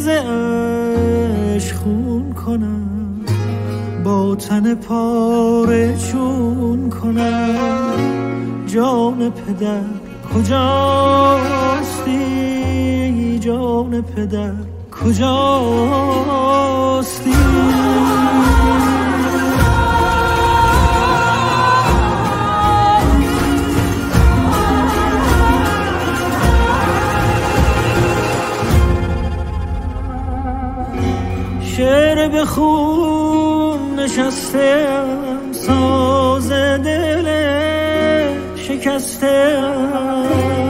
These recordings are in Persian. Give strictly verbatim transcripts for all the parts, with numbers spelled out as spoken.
ز عشق خون کنم، با تن پاره چون کنم. جان پدر کجاستی، جان پدر کجاستی؟ شعر به خون نشستم، ساز دل شکستم.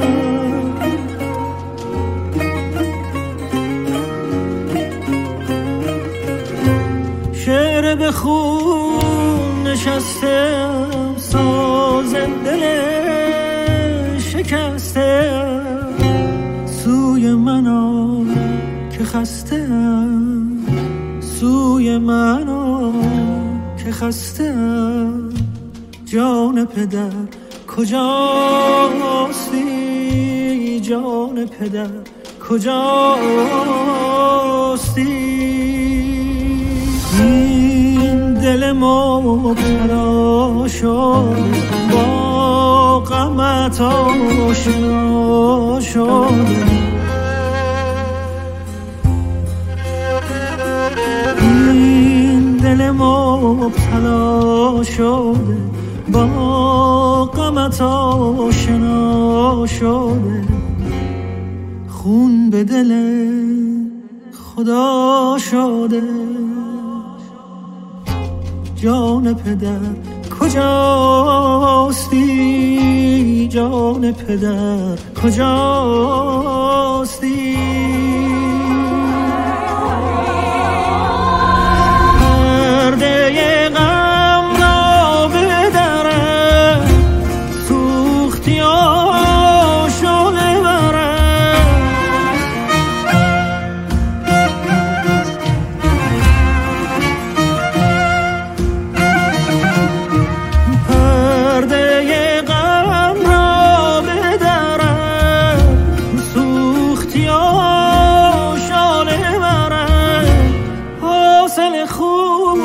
شعر به خون نشستم، ساز دل شکستم. سوی من آ که خستم، سوی من آ که خستم. جان پدر کجاستی، جان پدر کجاستی؟ این دل مبتلا شده، با غمت آشنا شده. این دل مبتلا شده، با غمت آشنا شده. خون به دل خدا شده. جان پدر کجاستی، جان پدر کجاستی؟ پرده غم را بدرم، سوختی آشاله برم. پرده غم را بدرم، سوختی آشاله برم. حاصل خون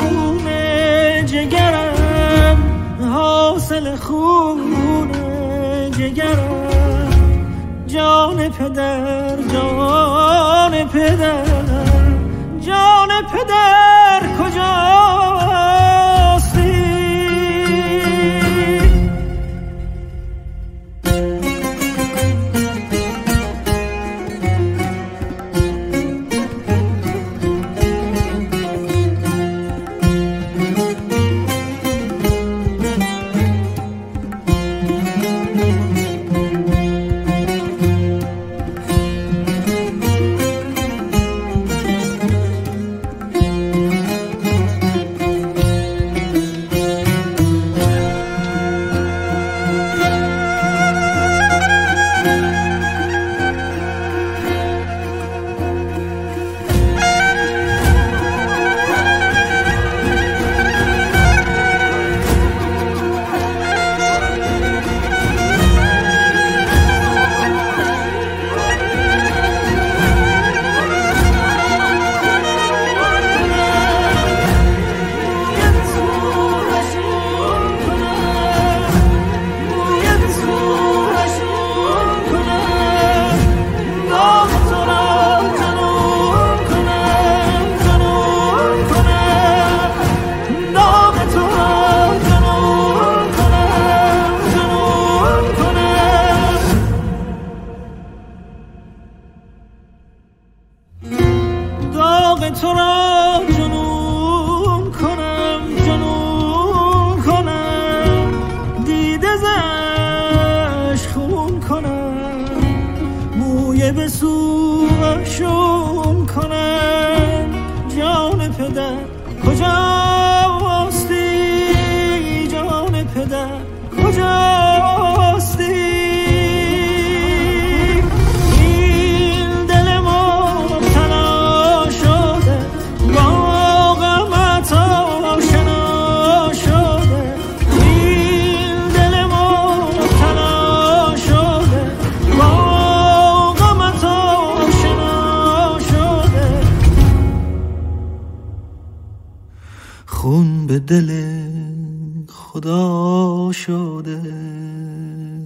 جگرم، حاصل خون جگرم. جان پدر، جان پدر، جان پدر کجاستی؟ تو را جنون کنم، جنون کنم. دیده زش خون کنم، موی به سوشون کنم. جان پدر کجاستی، جان پدر کجاستی؟ خون به دل خدا شده.